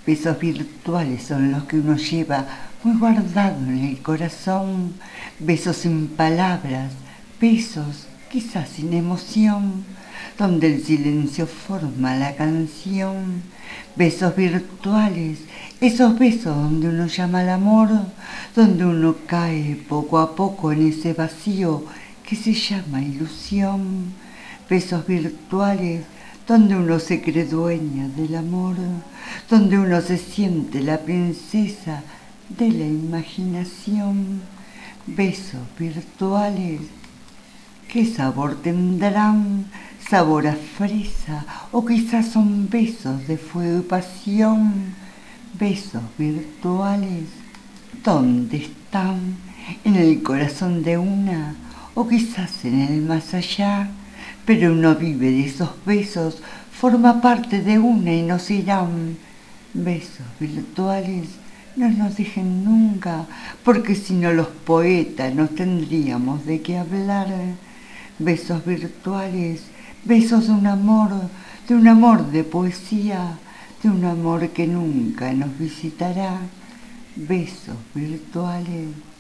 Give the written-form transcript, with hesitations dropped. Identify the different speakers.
Speaker 1: Besos virtuales son los que uno lleva muy guardado en el corazón. Besos sin palabras, besos quizás sin emoción, donde el silencio forma la canción. Besos virtuales, esos besos donde uno llama al amor, donde uno cae poco a poco en ese vacío que se llama ilusión. Besos virtuales donde uno se cree dueña del amor, donde uno se siente la princesa de la imaginación. Besos virtuales, ¿qué sabor tendrán? ¿Sabor a fresa o quizás son besos de fuego y pasión? Besos virtuales, ¿dónde están? ¿En el corazón de una o quizás en el más allá? Pero uno vive de esos besos, forma parte de una y nos irán. Besos virtuales, no nos dejen nunca, porque si no los poetas no tendríamos de qué hablar. Besos virtuales, besos de un amor de poesía, de un amor que nunca nos visitará. Besos virtuales.